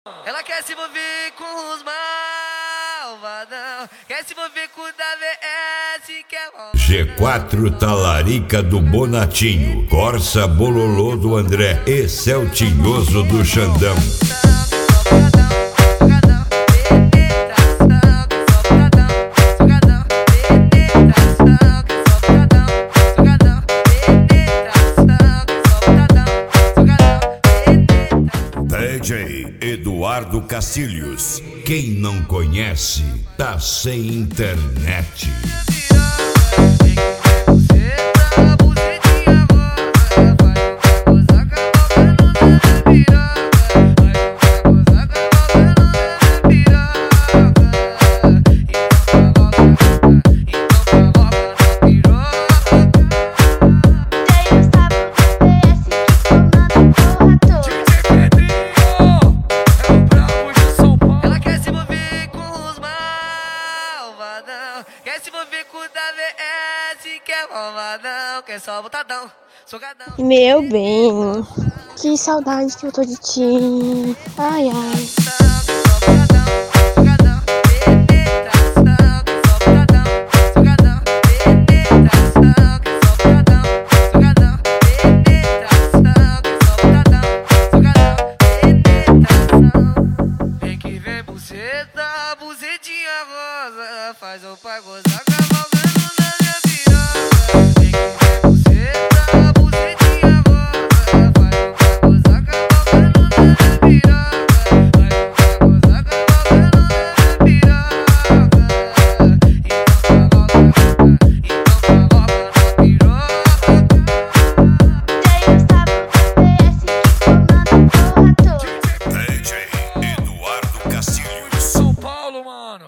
Ela quer se envolver com os malvadão, quer se envolver com o da VS, quer G4 Talarica do Bonatinho, Corsa Bololô do André e Celtinhoso do Xandão. DJ Eduardo Cacilhos, quem não conhece, tá sem internet. Quer se envolver com o da VS, quer malvadão, quer só botadão, sogadão. Meu bem, que saudade que eu tô de ti. Ai, ai. Vem que vem buceta, bucetinha rosa, faz o pai gozar cavalgando na minha piroca. Vem que vem buceta, bucetinha rosa, faz o pai gozar cavalgando na minha piroca. Faz o pai gozar cavalgando na minha piroca. Então cavoca na piroca. DJ Eduardo Cacilhos. São Paulo, mano.